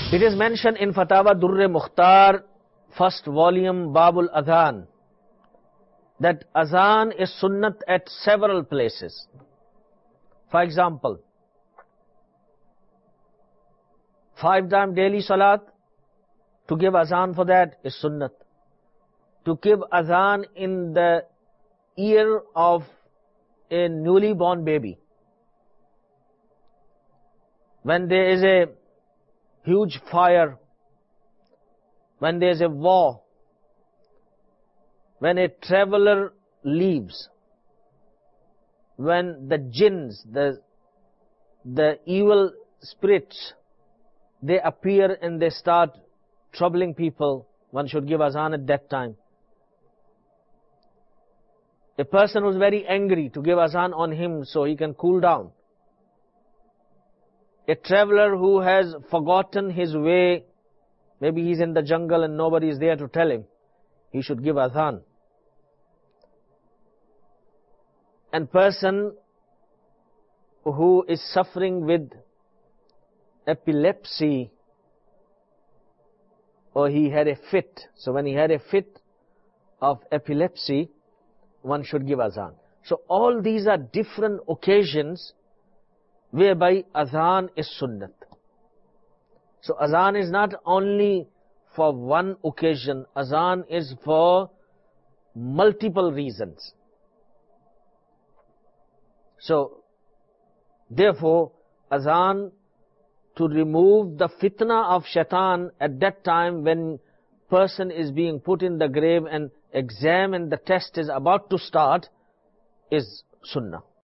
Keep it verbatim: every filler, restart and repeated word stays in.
It is mentioned in Fatawa Durr Mukhtar, first volume, Babul Adhan, that Azan is sunnat at several places. For example, five time daily salat, to give Azan for that is sunnat. To give Azan in the ear of a newly born baby, when there is a huge fire, when there is a war, when a traveler leaves, when the jinns, the, the evil spirits, they appear and they start troubling people, one should give Azan at that time. A person who is very angry, to give Azan on him so he can cool down. A traveler who has forgotten his way, maybe he's in the jungle and nobody is there to tell him, he should give Azan. And person who is suffering with epilepsy, or he had a fit, so when he had a fit of epilepsy, one should give Azan. So all these are different occasions whereby Azan is sunnat. So Azan is not only for one occasion, Azan is for multiple reasons. So, therefore, Azan, to remove the fitna of shaitan at that time when person is being put in the grave and exam and the test is about to start, is sunnah.